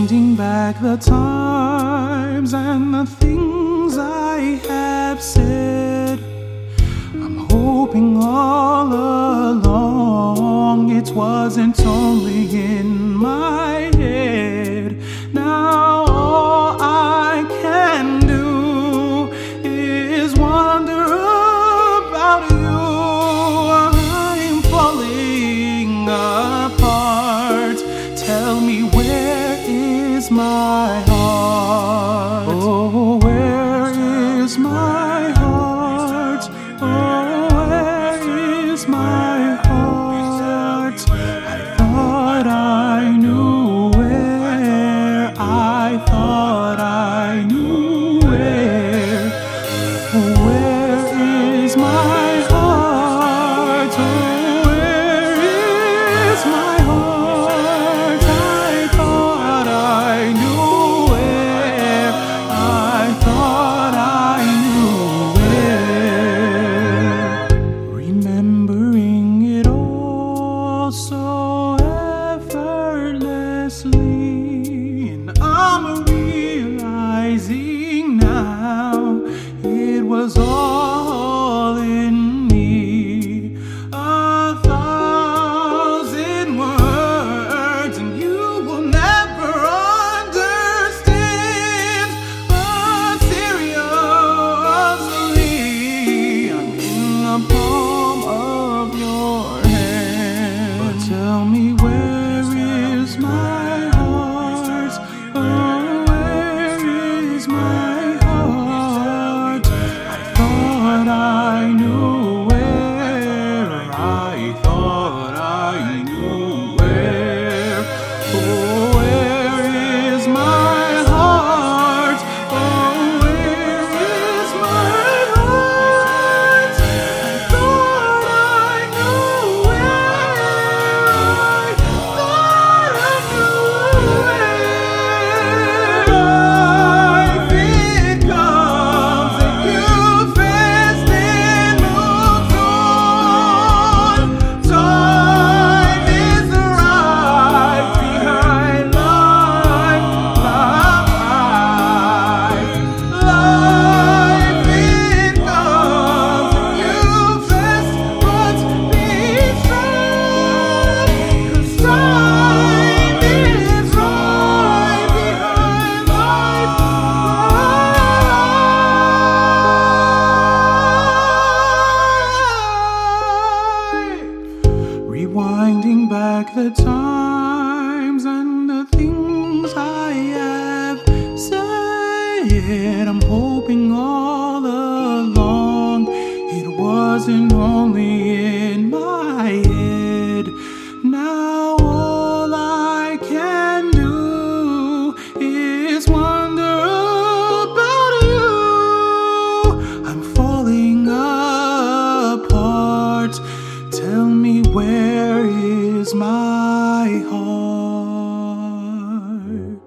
Rewinding back the times and the things I have said, I'm hoping all along it wasn't only in my head. Now all I can do is wonder about you. I'm falling apart. Tell me, where is my heart? Oh, where is my heart? Oh, where is my heart? I thought I knew where. I thought I knew where. Oh, where is my heart? Oh, where is my heart? I thought I knew where. I thought I knew where. Remembering it all so effortlessly, and I'm realizing now it was all in me. 1,000 words and you will never understand. But seriously, I'm in the palm of your hand. But tell me, where is my heart? Oh, where is my heart? I thought I knew where. I thought I knew where. Oh, where is my heart? Oh, where is my heart? I thought I knew where. I thought I knew where. Life, it comes and you fast and moves on. Time is right behind life. Life, it comes and you fast, but be strong. 'Cause time is right behind life. Rewinding back the times and the things I have said, I'm hoping all along it wasn't only in my head. Now all I can do is wonder about you. I'm falling apart. Tell me, where is my heart?